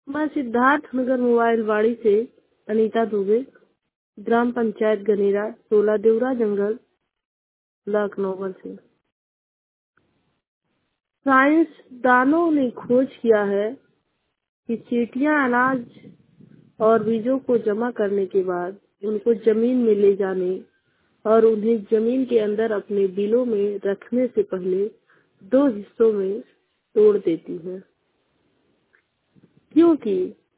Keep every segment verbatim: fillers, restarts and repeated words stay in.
मैं सिद्धार्थ नगर मोबाइल वाड़ी से अनीता दुबे, ग्राम पंचायत गनेरा, सोला देवरा जंगल, लखनऊ से। साइंसदानों ने खोज किया है कि चींटियां अनाज और बीजों को जमा करने के बाद उनको जमीन में ले जाने और उन्हें जमीन के अंदर अपने बिलों में रखने से पहले दो हिस्सों में तोड़ देती हैं, क्योंकि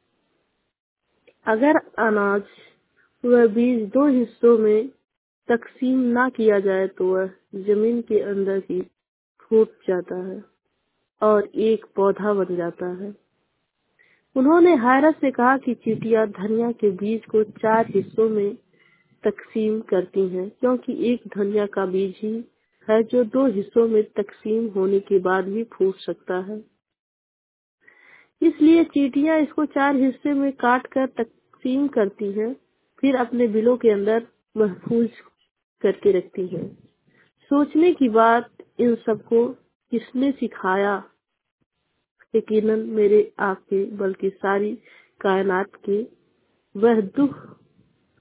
अगर अनाज वह बीज दो हिस्सों में तकसीम ना किया जाए तो वह जमीन के अंदर ही फूट जाता है और एक पौधा बन जाता है। उन्होंने हैरत से कहा कि चींटियां धनिया के बीज को चार हिस्सों में तकसीम करती हैं, क्योंकि एक धनिया का बीज ही है जो दो हिस्सों में तकसीम होने के बाद भी फूट सकता है। इसलिए चींटियां इसको चार हिस्से में काट कर तकसीम करती हैं, फिर अपने बिलों के अंदर महफूज करके रखती हैं। सोचने की बात, इन सबको किसने सिखाया? यकीनन मेरे आपके बल्कि सारी कायनात के वह दुख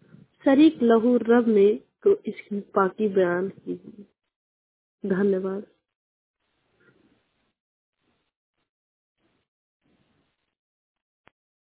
शरीक लहू रब ने तो इसकी पाकी बयान की। धन्यवाद।